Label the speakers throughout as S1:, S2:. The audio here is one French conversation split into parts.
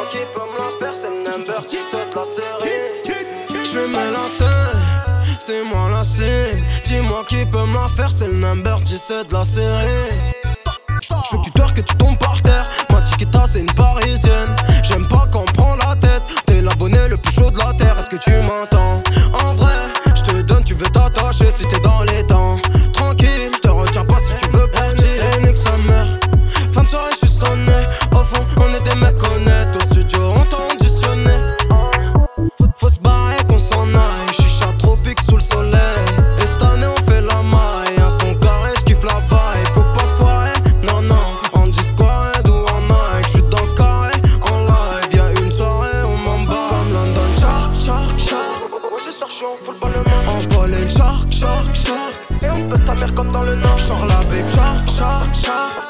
S1: qui peut me la faire, c'est le number 17 de la série. J'vais me lancer, c'est moi la cible. Dis-moi qui peut me la faire, c'est le number 17 de la série. J'veux que tu twerk, que tu tombes par terre. Ma chiquita c'est une parisienne. J'aime pas quand on prend la tête. T'es l'abonné le plus chaud de la terre, est-ce que tu m'entends? En vrai, j'te donne, tu veux t'attacher si t'es dans les temps. Tranquille, j'te retiens pas si tu veux partir. Et nique sa mère, femme soirée j'suis sonné. Au fond, on est des mecs honnêtes. Au studio, on t'a auditionné. Faut se barrer qu'on s'en aille. Chicha tropique sous le soleil. Et cette année on fait la maille. Un son carré, j'kiffe la vibe. Faut pas foirer, non non. En Discord ou en Nike. J'suis dans le carré, en live. Y'a une soirée, on m'embarque. Comme London, shark, shark, shark. Ouais ce soir j'suis en full ball le monde. En Pologne, shark, shark, shark. Et on pèse ta mère comme dans le nord. Genre la babe, shark, shark, shark.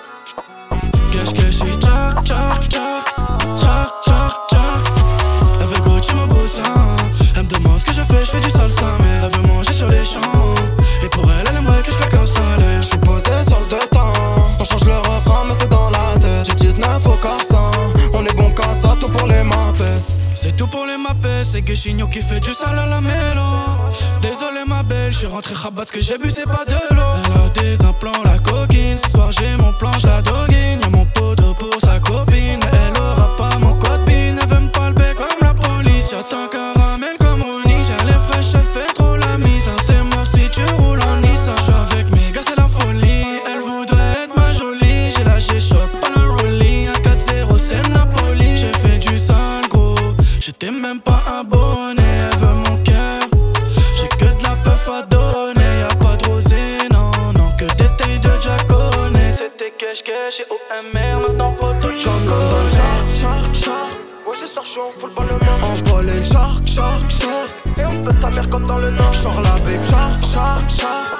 S2: Qu'est-ce que je suis tchac, tchac, tchac, tchac, tchac, tchac. Avec Gucci mon boussin. Elle me demande ce que je fais du salsa. Mais elle veut manger sur les champs. Et pour elle, elle aimerait que je claque un salaire.
S1: J'suis posé sur le deux temps. On change le refrain mais c'est dans la tête. Du 19 au 400. On est bon qu'à ça, tout pour les mappes.
S2: C'est tout pour les mappes, c'est Guichigno qui fait du sale à la mélo. Désolé ma belle, j'suis rentré rabat, ce que j'ai bu c'est pas de l'eau. Elle a des implants, la coquine. Ce soir j'ai mon plan, j'la doguine. Y'a mon poteau pour sa copine, mais elle aura pas mon code PIN. Elle veut me palper comme la police. Y'a ton caramel comme Ronnie. Elle est fraîche, elle fait trop la mise. C'est mort si tu roules en Nissan. J'suis avec mes gars, c'est la folie. Elle voudrait être ma jolie. J'ai la G-Shock, pas la Rollie. 1-4-0, c'est Napoli. J'ai fait du sale gros. J'étais même pas abonné, elle veut mon cœur. J'ai que de la peuf à donner, y'a pas de rosée, non, non, que des tailles de jaconais. C'était cash et OMR, maintenant poteau de
S1: Comme London, shark, shark, shark. Ouais ce soir j'suis en full ball le monde. En Pologne, shark, shark, shark. Et on pèse ta mère comme dans le nord. Genre la babe, shark, shark,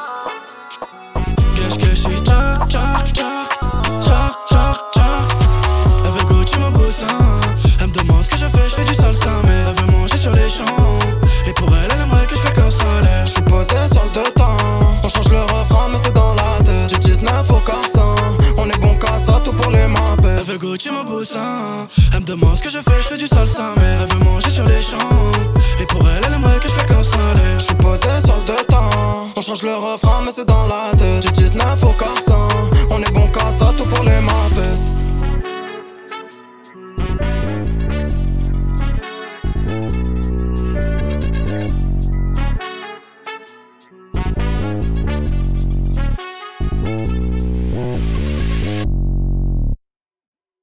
S1: shark.
S2: Qu'est-ce que je suis tchac, tchac, tchac, tchac, tchac, tchac. Avec Gucci mon boussin. Elle me demande ce que je fais du salsa. Mais elle veut manger sur les champs. Et pour elle, elle aimerait que je claque un salaire.
S1: J'suis posé sur le deux temps. On change le refrain mais c'est dans la tête. Du 19 au 400. On est bon qu'à ça, tout pour les mappes.
S2: Elle veut Gucci mon boussin. Elle me demande ce que je fais du salsa. Mais elle veut manger sur les champs. Et pour elle, elle aimerait que je claque un salaire.
S1: J'suis posé sur le deux temps. On change le refrain mais c'est dans la tête. Du 19 au 400.